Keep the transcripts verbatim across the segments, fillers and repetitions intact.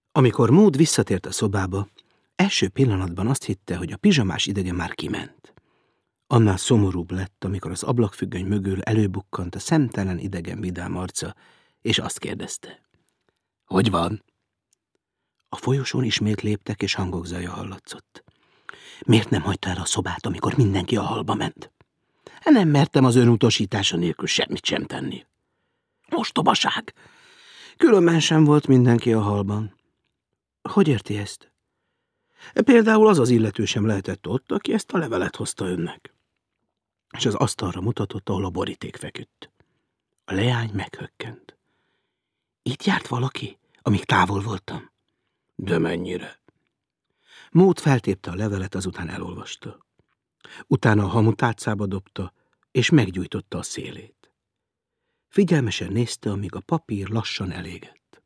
Amikor Maud visszatért a szobába, első pillanatban azt hitte, hogy a pizsamás idegen már kiment. Annál szomorúbb lett, amikor az ablakfüggöny mögül előbukkant a szemtelen idegen vidám arca, és azt kérdezte. Hogy van? A folyosón ismét léptek, és hangok zaja hallatszott. Miért nem hagyta el a szobát, amikor mindenki a hallba ment? Nem mertem az ön utasítása nélkül semmit sem tenni. Ostobaság! Különben sem volt mindenki a hallban. Hogy érti ezt? Például az az illető sem lehetett ott, aki ezt a levelet hozta önnek. És az asztalra mutatott, ahol a boríték feküdt. A leány meghökkent. Itt járt valaki, amíg távol voltam? De mennyire? Maud feltépte a levelet, azután elolvasta. Utána a hamutálcába dobta, és meggyújtotta a szélét. Figyelmesen nézte, amíg a papír lassan elégett.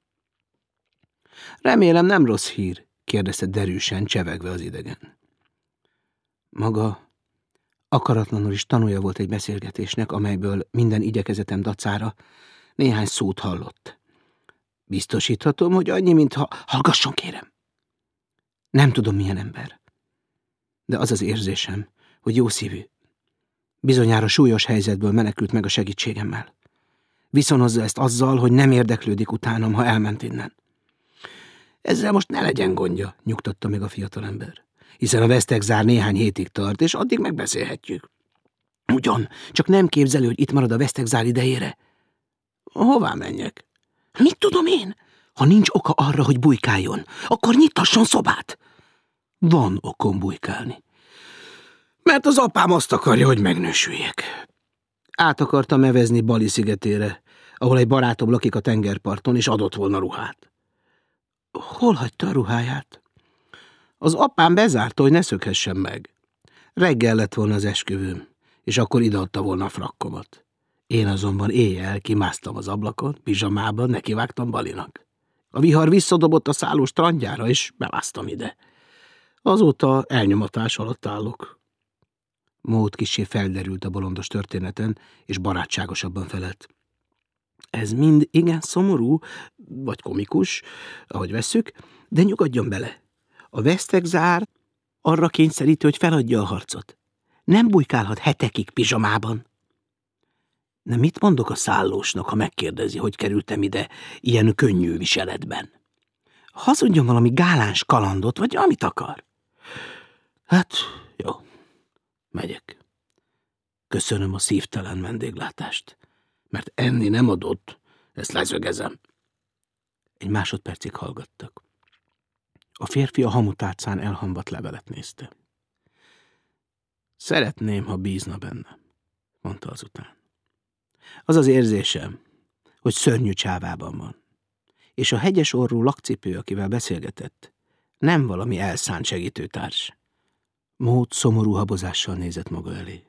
Remélem nem rossz hír, kérdezte derűsen, csevegve az idegen. Maga akaratlanul is tanúja volt egy beszélgetésnek, amelyből minden igyekezetem dacára néhány szót hallott. Biztosíthatom, hogy annyi, mintha... Hallgasson, kérem! Nem tudom, milyen ember. De az az érzésem, hogy jó szívű. Bizonyára súlyos helyzetből menekült meg a segítségemmel. Viszonozza ezt azzal, hogy nem érdeklődik utánam, ha elment innen. Ezzel most ne legyen gondja, nyugtatta meg a fiatalember. Hiszen a vesztegzár néhány hétig tart, és addig megbeszélhetjük. Ugyan, csak nem képzelő, hogy itt marad a vesztegzár idejére. Hová menjek? Mit tudom én? Ha nincs oka arra, hogy bujkáljon, akkor nyitasson szobát. Van okom bujkálni. Mert az apám azt akarja, hogy megnősüljek. Át akartam evezni Bali szigetére, ahol egy barátom lakik a tengerparton, és adott volna ruhát. Hol hagyta a ruháját? Az apám bezárta, hogy ne szökhessen meg. Reggel lett volna az esküvőm, és akkor ideadta volna a frakkomat. Én azonban éjjel kimásztam az ablakon, pizsamában, nekivágtam Balinak. A vihar visszadobott a szálló strandjára, és bemásztam ide. Azóta elnyomatás alatt állok. Maud kissé felderült a bolondos történeten, és barátságosabban felelt. Ez mind igen szomorú, vagy komikus, ahogy vesszük, de nyugodjon bele. A vesztegzár arra kényszeríti, hogy feladja a harcot. Nem bujkálhat hetekig pizsamában. De mit mondok a szállósnak, ha megkérdezi, hogy kerültem ide ilyen könnyű viseletben? Hazudjon valami gáláns kalandot, vagy amit akar. Hát, jó, megyek. Köszönöm a szívtelen vendéglátást, mert enni nem adott, ezt leszögezem. Egy másodpercig hallgattak. A férfi a hamutálcán elhamvadt levelet nézte. Szeretném, ha bízna bennem, mondta azután. Az az érzésem, hogy szörnyű csávában van, és a hegyes orrú lakcipő, akivel beszélgetett, nem valami elszánt segítőtárs. Maud szomorú habozással nézett maga elé.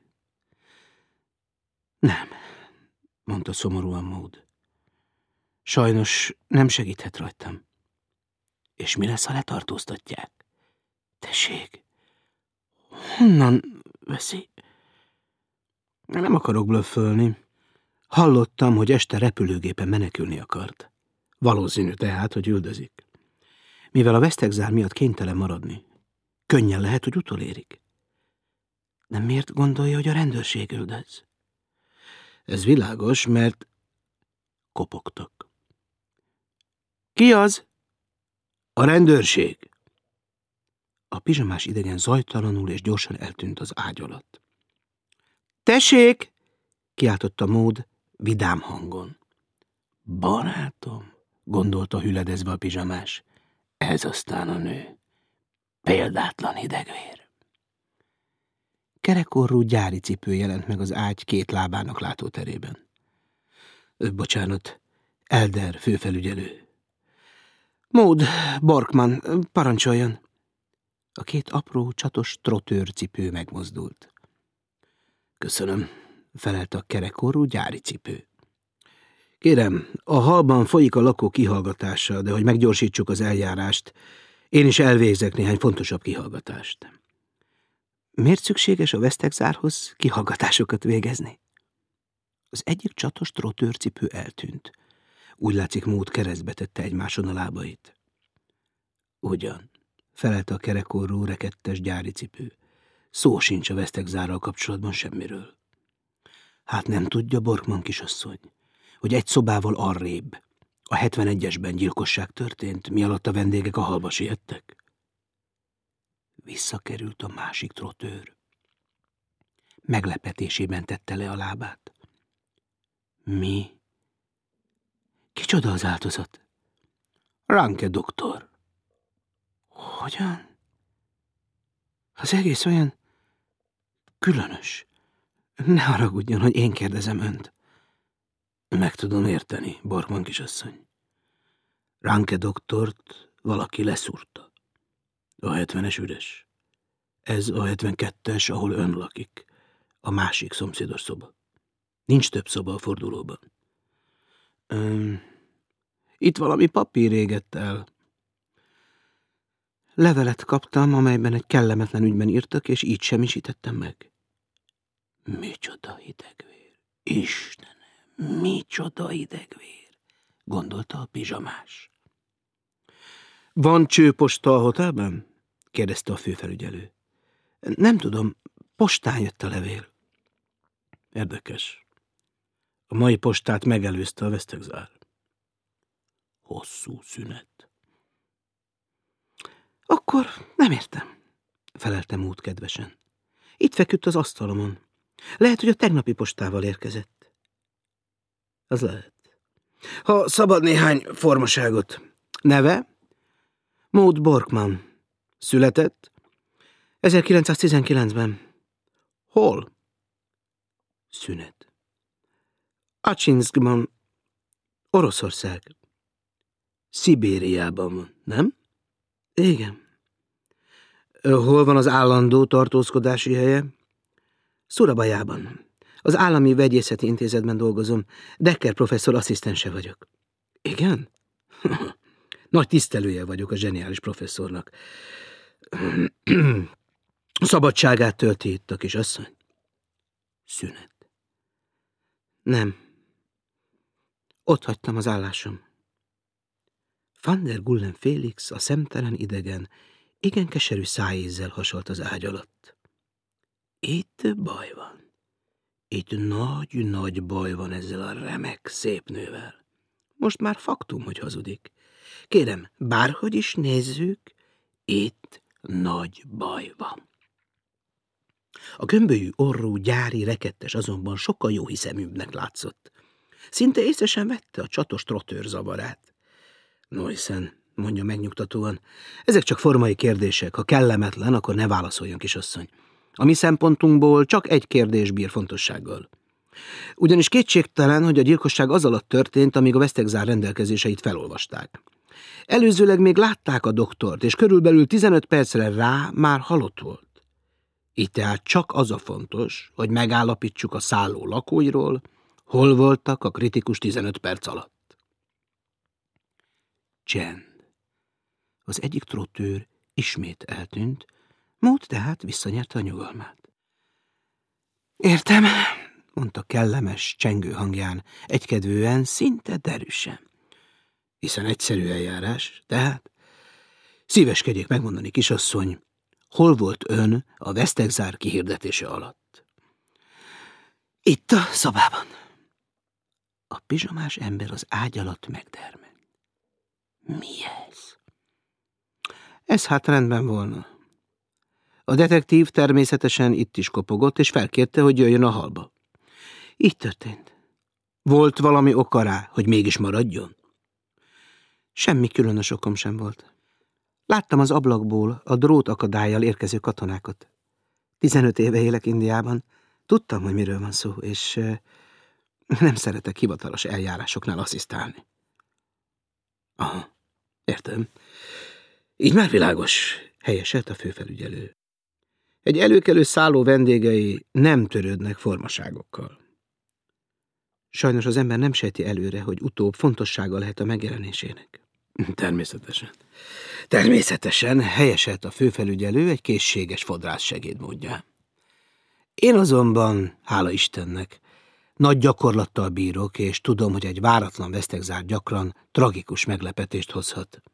Nem, mondta szomorúan Maud. Sajnos nem segíthet rajtam. És mi lesz, ha letartóztatják? Tessék, honnan veszi? Nem akarok blöffölni. Hallottam, hogy este repülőgépen menekülni akart. Valószínű tehát, hogy üldözik. Mivel a vesztegzár miatt kénytelen maradni, könnyen lehet, hogy utolérik. De miért gondolja, hogy a rendőrség üldöz? Ez világos, mert kopogtak. Ki az? A rendőrség. A pizsamás idegen zajtalanul és gyorsan eltűnt az ágy alatt. Tessék! Kiáltotta Maud vidám hangon. Barátom, gondolta hüledezve a pizsamás. Ez aztán a nő. Példátlan hidegvér. Kerekorrú gyári cipő jelent meg az ágy két lábának látóterében. Bocsánat, Elder főfelügyelő. Maud, Borkman, parancsoljon. A két apró, csatos trotőrcipő megmozdult. Köszönöm, felelte a kerekorrú gyári cipő. Kérem, a hallban folyik a lakó kihallgatása, de hogy meggyorsítsuk az eljárást, én is elvégzek néhány fontosabb kihallgatást. Miért szükséges a vesztegzárhoz kihallgatásokat végezni? Az egyik csatos trotőrcipő eltűnt. Úgy látszik, Maud keresztbe tette egymáson a lábait. Ugyan, felelte a kerekorrú, rekettes gyári cipő. Szó sincs a Vesztegzárral kapcsolatban semmiről. Hát nem tudja, Borkman kisasszony, hogy egy szobával arrébb, a hetvenegyesben gyilkosság történt, mi alatt a vendégek a hallba siettek? Visszakerült a másik trottőr. Meglepetésében tette le a lábát. Mi? Kicsoda az áltozat? Ranke doktor. Hogyan? Az egész olyan különös. Ne haragudjon, hogy én kérdezem önt. Meg tudom érteni, Borkman kisasszony. Ranke doktort valaki leszúrta. A hetvenes üres. Ez a hetvenkettes, ahol ön lakik. A másik szomszédos szoba. Nincs több szoba a fordulóban. Üm, itt valami papír égett el. Levelet kaptam, amelyben egy kellemetlen ügyben írtak, és így semmisítettem meg. Micsoda hidegvér! Istenem, micsoda hidegvér! Gondolta a pizsamás. Van csőposta a hotelben? Kérdezte a főfelügyelő. Nem tudom, postán jött a levél. Érdekes. A mai postát megelőzte a Vesztegzár. Hosszú szünet. Akkor nem értem, feleltem út kedvesen. Itt feküdt az asztalomon. Lehet, hogy a tegnapi postával érkezett. Az lehet. Ha szabad néhány formaságot. Neve? Maud Borkman. Született? ezerkilencszáztizenkilencben. Hol? Szünet. Acsinszkban, Oroszország. Szibériában van, nem? Igen. Hol van az állandó tartózkodási helye? Szurabajában. Az Állami Vegyészeti Intézetben dolgozom. Decker professzor asszisztense vagyok. Igen? Nagy tisztelője vagyok a zseniális professzornak. Szabadságát tölti itt a kisasszony. Szünet. Nem. Ott hagytam az állásom. Van der Gullen Félix, a szemtelen idegen, igen keserű szájézzel hasalt az ágy alatt. Itt baj van. Itt nagy-nagy baj van ezzel a remek szép nővel. Most már faktum, hogy hazudik. Kérem, bárhogy is nézzük, itt nagy baj van. A gömbölyű orrú, gyári, rekettes azonban sokkal jóhiszeműbbnek látszott. Szinte észre sem vette a csatos trottőr zavarát. No hiszen, mondja megnyugtatóan, ezek csak formai kérdések, ha kellemetlen, akkor ne válaszoljon, kisasszony. A mi szempontunkból csak egy kérdés bír fontossággal. Ugyanis kétségtelen, hogy a gyilkosság az alatt történt, amíg a Vesztegzár rendelkezéseit felolvasták. Előzőleg még látták a doktort, és körülbelül tizenöt percre rá már halott volt. Így tehát csak az a fontos, hogy megállapítsuk a szálló lakóiról, hol voltak a kritikus tizenöt perc alatt. Csend. Az egyik trottőr ismét eltűnt, Maud tehát visszanyerte a nyugalmát. Értem, mondta kellemes, csengő hangján, egykedvűen, szinte derűsen. Hiszen egyszerű eljárás, tehát szíveskedjék megmondani, kisasszony, hol volt ön a Vesztegzár kihirdetése alatt? Itt a szobában. A pizsamás ember az ágy alatt megdermed. Mi ez? Ez hát rendben volna. A detektív természetesen itt is kopogott, és felkérte, hogy jöjjön a hallba. Így történt. Volt valami oka rá, hogy mégis maradjon? Semmi különös okom sem volt. Láttam az ablakból a drót akadállyal érkező katonákat. Tizenöt éve élek Indiában. Tudtam, hogy miről van szó, és nem szeretek hivatalos eljárásoknál asszisztálni. Aha, értem. Így már világos, helyeselt a főfelügyelő. Egy előkelő szálló vendégei nem törődnek formaságokkal. Sajnos az ember nem sejti előre, hogy utóbb fontossága lehet a megjelenésének. Természetesen. Természetesen helyeselt a főfelügyelő egy készséges fodrász segédmódján. Én azonban, hála Istennek, nagy gyakorlattal bírok, és tudom, hogy egy váratlan Vesztegzár gyakran tragikus meglepetést hozhat.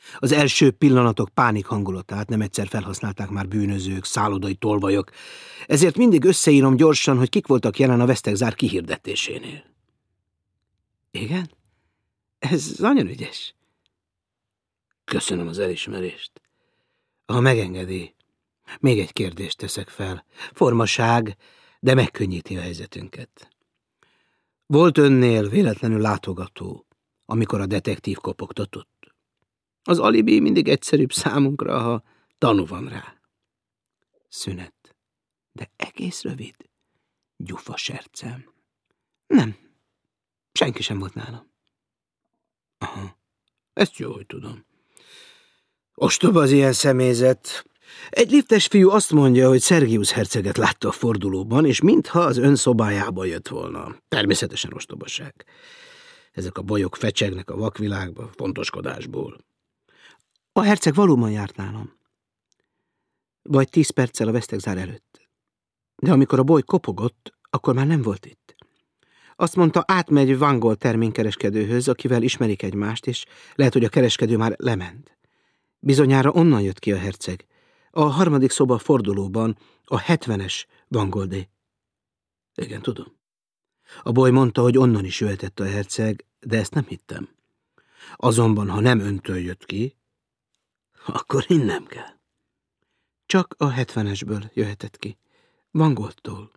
Az első pillanatok pánik hangulatát nem egyszer felhasználták már bűnözők, szállodai tolvajok, ezért mindig összeírom gyorsan, hogy kik voltak jelen a Vesztegzár kihirdetésénél. Igen? Ez nagyon ügyes. Köszönöm az elismerést. Ha megengedi, még egy kérdést teszek fel. Formaság, de megkönnyíti a helyzetünket. Volt önnél véletlenül látogató, amikor a detektív kopogtatott? Az alibi mindig egyszerűbb számunkra, ha tanú van rá. Szünet. De egész rövid. Gyufa sercem. Nem. Senki sem volt nálam. Aha. Ezt jó, hogy tudom. Ostoba az ilyen személyzet. Egy liftes fiú azt mondja, hogy Szergiusz herceget látta a fordulóban, és mintha az ön szobájába jött volna. Természetesen ostobaság. Ezek a bajok fecsegnek a vakvilágba, fontoskodásból. A herceg valóban járt nálam. Vagy tíz perccel a Vesztegzár előtt. De amikor a boly kopogott, akkor már nem volt itt. Azt mondta, átmegy Vangol terménykereskedőhöz, akivel ismerik egymást, és lehet, hogy a kereskedő már lement. Bizonyára onnan jött ki a herceg. A harmadik szoba fordulóban, a hetvenes Vangoldé. Igen, tudom. A boly mondta, hogy onnan is jöhetett a herceg, de ezt nem hittem. Azonban, ha nem öntől jött ki, akkor hinnem kell. Csak a hetvenesből jöhetett ki. Vangoldtól.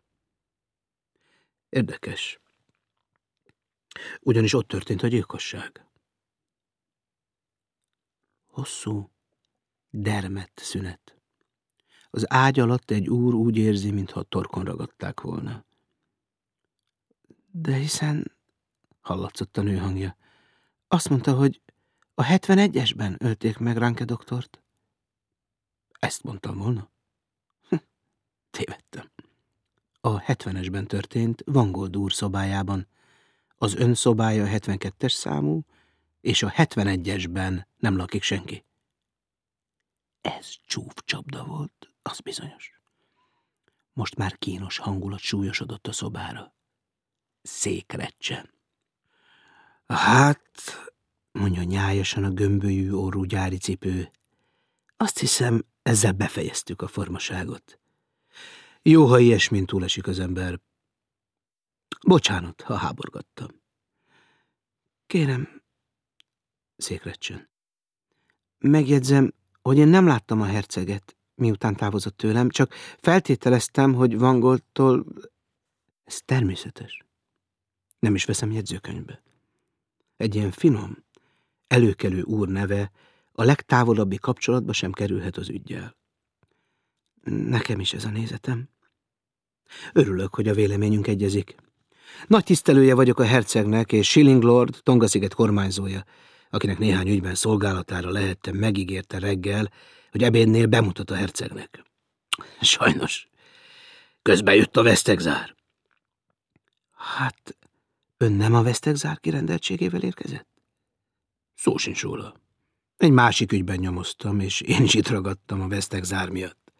Érdekes. Ugyanis ott történt a gyilkosság. Hosszú, dermedt szünet. Az ágy alatt egy úr úgy érzi, mintha torkon ragadták volna. De hiszen, hallatszott a nő hangja, azt mondta, hogy a hetvenegyesben ölték meg Ranke doktort. Ezt mondtam volna? Hm, tévedtem. A hetvenesben történt Vangold úr szobájában. Az ön szobája a hetvenkettes számú, és a hetvenegyesben nem lakik senki. Ez csúfcsapda volt, az bizonyos. Most már kínos hangulat súlyosodott a szobára. Székrecsen. Hát, mondja nyájasan a gömbölyű orrú gyári cipő, azt hiszem, ezzel befejeztük a formaságot. Jó, ha ilyesmin túlesik az ember. Bocsánat, ha háborgattam. Kérem, székrecsen. Megjegyzem, hogy én nem láttam a herceget, miután távozott tőlem, csak feltételeztem, hogy Vangoldtól... Ez természetes. Nem is veszem jegyzőkönyvbe. Egy ilyen finom, előkelő úr neve a legtávolabbi kapcsolatba sem kerülhet az üggyel. Nekem is ez a nézetem. Örülök, hogy a véleményünk egyezik. Nagy tisztelője vagyok a hercegnek, és Shilling Lord, Tonga-sziget kormányzója, akinek néhány ügyben szolgálatára lehettem, megígérte reggel, hogy ebédnél bemutat a hercegnek. Sajnos, közben jött a Vesztegzár. Hát, ön nem a Vesztegzár kirendeltségével érkezett? Szó sincs róla. Egy másik ügyben nyomoztam, és én is itt ragadtam a Vesztegzár miatt.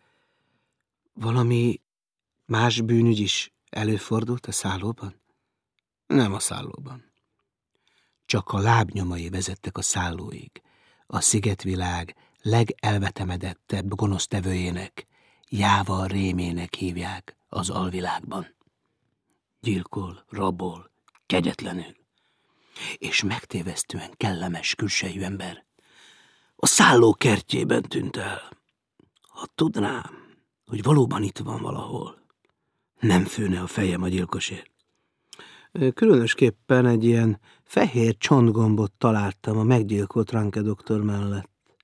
Valami más bűnügy is előfordult a szállóban? Nem a szállóban. Csak a lábnyomai vezettek a szállóig. A szigetvilág legelvetemedettebb gonosztevőjének, Jával rémének hívják az alvilágban. Gyilkol, rabol, kegyetlenül. És megtévesztően kellemes külsejű ember. A szálló kertjében tűnt el. Ha tudnám, hogy valóban itt van valahol, nem főne a fejem a gyilkosért. Különösképpen egy ilyen fehér csontgombot találtam a meggyilkolt Ranke doktor mellett.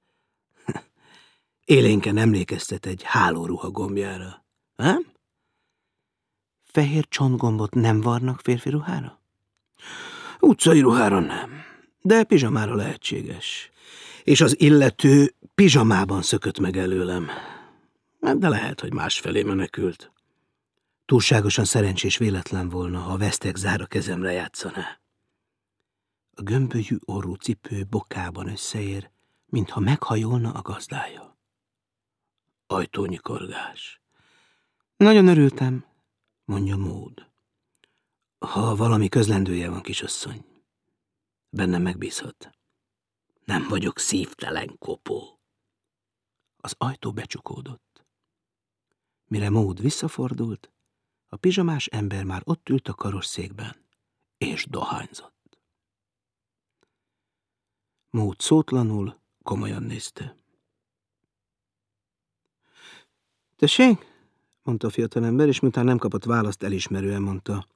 Élénken emlékeztet egy hálóruha gombjára, nem? Fehér csontgombot nem varnak férfi ruhára? Utcai ruhára nem, de pizsamára lehetséges. És az illető pizsamában szökött meg előlem. De lehet, hogy másfelé menekült. Túlságosan szerencsés véletlen volna, ha a Vesztegzár a kezemre játszaná. A gömbölyű orrú cipő bokában összeér, mintha meghajolna a gazdája. Ajtónyikorgás. Nagyon örültem, mondja Maud. Ha valami közlendője van, kisasszony, bennem megbízhat. Nem vagyok szívtelen kopó. Az ajtó becsukódott. Mire Maud visszafordult, a pizsamás ember már ott ült a karosszékben, és dohányzott. Maud szótlanul, komolyan nézte. Tessék? Mondta a fiatalember, és miután nem kapott választ, elismerően mondta.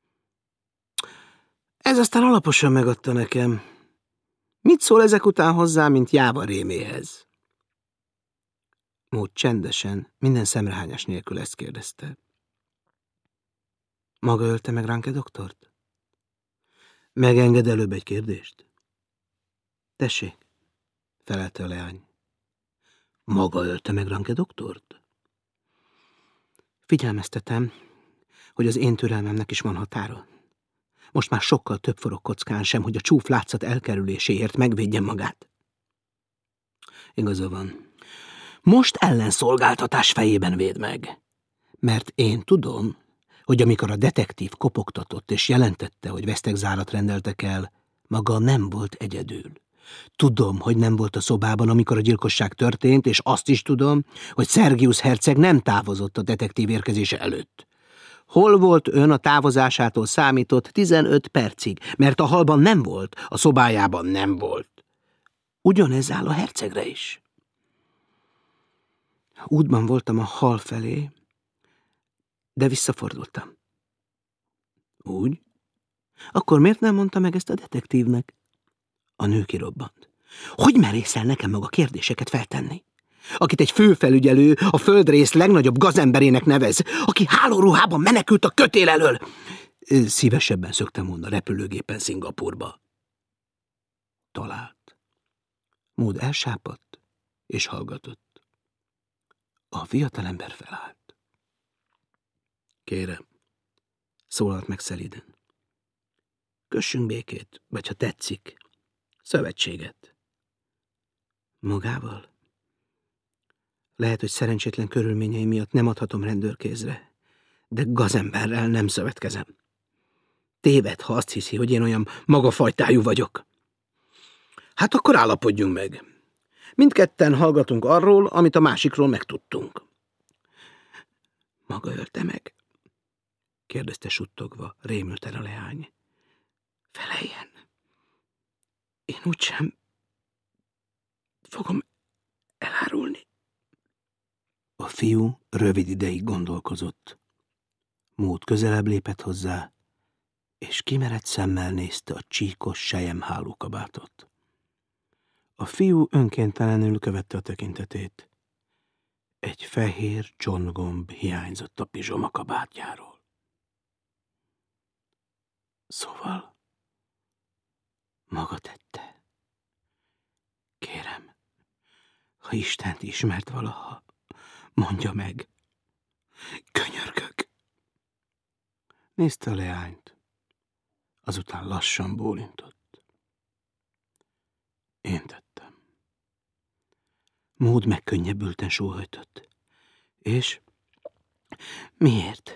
Ez aztán alaposan megadta nekem. Mit szól ezek után hozzá, mint Jáva réméhez? Maud csendesen, minden szemrehányás nélkül ezt kérdezte. Maga ölte meg Ranke doktort? Megenged előbb egy kérdést? Tessék, felelte a leány. Maga ölte meg Ranke doktort? Figyelmeztetem, hogy az én türelmemnek is van határa. Most már sokkal több forog kockán sem, hogy a csúf látszat elkerüléséért megvédjen magát. Igaza van. Most ellenszolgáltatás fejében véd meg. Mert én tudom, hogy amikor a detektív kopogtatott és jelentette, hogy vesztegzárat rendeltek el, maga nem volt egyedül. Tudom, hogy nem volt a szobában, amikor a gyilkosság történt, és azt is tudom, hogy Szergiusz herceg nem távozott a detektív érkezése előtt. Hol volt ön a távozásától számított tizenöt percig, mert a hallban nem volt, a szobájában nem volt. Ugyanez áll a hercegre is. Útban voltam a hal felé, de visszafordultam. Úgy? Akkor miért nem mondta meg ezt a detektívnek? A nő kirobbant. Hogy merészel nekem maga kérdéseket feltenni? Akit egy főfelügyelő a földrész legnagyobb gazemberének nevez, aki hálóruhában menekült a kötél elől. Szívesebben szöktem volna repülőgépen Szingapurba. Talált. Maud elsápadt, és hallgatott. A fiatalember felállt. Kérem, szólalt meg szelíden. Kössünk békét, vagy ha tetszik, szövetséget. Magával? Lehet, hogy szerencsétlen körülményei miatt nem adhatom rendőrkézre, de gazemberrel nem szövetkezem. Téved, ha azt hiszi, hogy én olyan magafajtájú vagyok. Hát akkor állapodjunk meg. Mindketten hallgatunk arról, amit a másikról megtudtunk. Maga ölte meg? Kérdezte suttogva, rémülten a leány. Feleljen. Én úgysem fogom elárulni. A fiú rövid ideig gondolkozott. Maud közelebb lépett hozzá, és kimerett szemmel nézte a csíkos selyemhálókabátot. A fiú önkéntelenül követte a tekintetét. Egy fehér csontgomb hiányzott a pizsoma kabátjáról. Szóval maga tette. Kérem, ha Istent ismert valaha, mondja meg. Könyörgök. Nézte a leányt. Azután lassan bólintott. Én tettem. Maud megkönnyebbülten sóhajtott. És? Miért?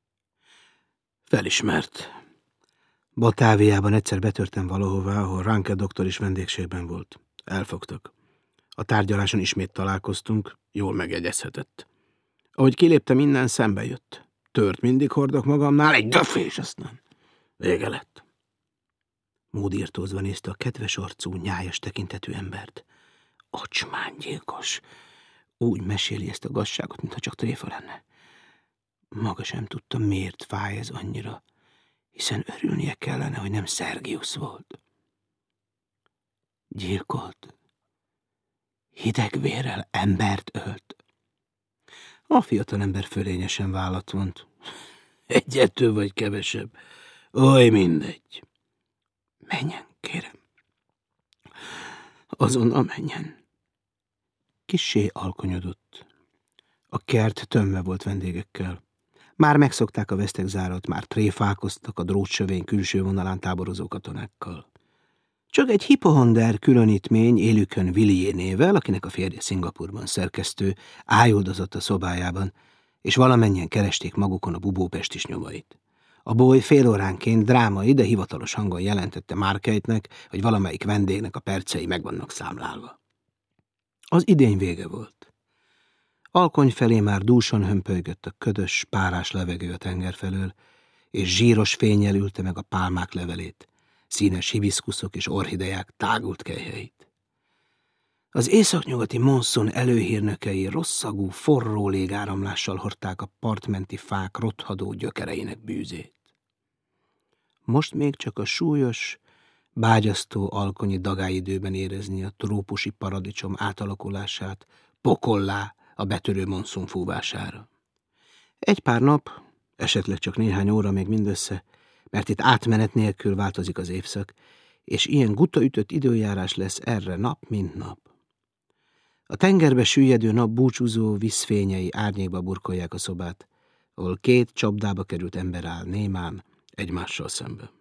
Felismert. Batáviában egyszer betörtem valahová, ahol Ranke doktor is vendégségben volt. Elfogtak. A tárgyaláson ismét találkoztunk, jól megjegyezhetett. Ahogy kiléptem innen, szembe jött. Tört mindig hordok magamnál, egy döfés, aztán vége lett. Maud irtózva nézte a kedves arcú, nyájas tekintetű embert. Ocsmánygyilkos. Úgy meséli ezt a gazságot, mintha csak tréfa lenne. Maga sem tudta, miért fáj ez annyira, hiszen örülnie kellene, hogy nem Szergiusz volt. Gyilkolt. Hideg vérrel embert ölt. A fiatalember fölényesen vállat vont. Egyető vagy kevesebb. Oly, mindegy. Menjen, kérem. Azonnal menjen. Kissé alkonyodott. A kert tömve volt vendégekkel. Már megszokták a vesztegzárat, már tréfálkoztak a drótsövény külső vonalán táborozó katonákkal. Csak egy hipohonder különítmény élükön Villiers névvel, akinek a férje Szingapurban szerkesztő, ájuldozott a szobájában, és valamennyien keresték magukon a bubópestis nyomait. A boly fél óránként drámai, de hivatalos hangon jelentette Markeitnek, hogy valamelyik vendégnek a percei meg vannak számlálva. Az idény vége volt. Alkony felé már dúsan hömpölygött a ködös, párás levegő a tenger felől, és zsíros fénnyel ülte meg a pálmák levelét, színes hibiszkuszok és orhideák tágult kelyheit. Az északnyugati monszun előhírnökei rosszagú, forró légáramlással hordták a partmenti fák rothadó gyökereinek bűzét. Most még csak a súlyos, bágyasztó alkonyi dagályidőben érezni a trópusi paradicsom átalakulását pokollá a betörő monszun fúvására. Egy pár nap, esetleg csak néhány óra még mindössze, mert itt átmenet nélkül változik az évszak, és ilyen gutaütött időjárás lesz erre nap, mint nap. A tengerbe süllyedő nap búcsúzó vízfényei árnyékba burkolják a szobát, ahol két csapdába került ember áll némán egymással szembe.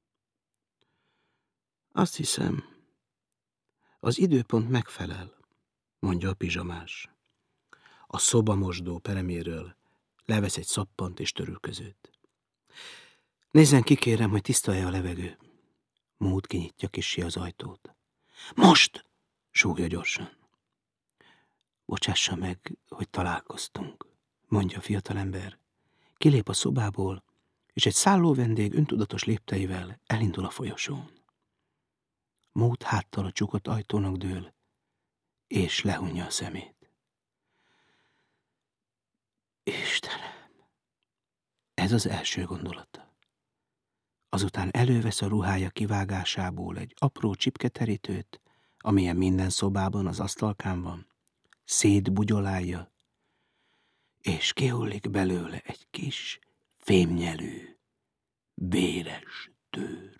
Azt hiszem, az időpont megfelel, mondja a pizsamás. A szobamosdó pereméről levesz egy szappant és törülközőt. Nézzen ki, kérem, hogy tiszta-e a levegő. Mód kinyitja kissé az ajtót. Most! Súgja gyorsan. Bocsássa meg, hogy találkoztunk, mondja a fiatalember. Kilép a szobából, és egy szálló vendég öntudatos lépteivel elindul a folyosón. Mód háttal a csukott ajtónak dől, és lehunja a szemét. Istenem! Ez az első gondolata. Azután elővesz a ruhája kivágásából egy apró csipketerítőt, amilyen minden szobában az asztalkán van, szétbugyolálja, és kihullik belőle egy kis, fémnyelű, véres tőr.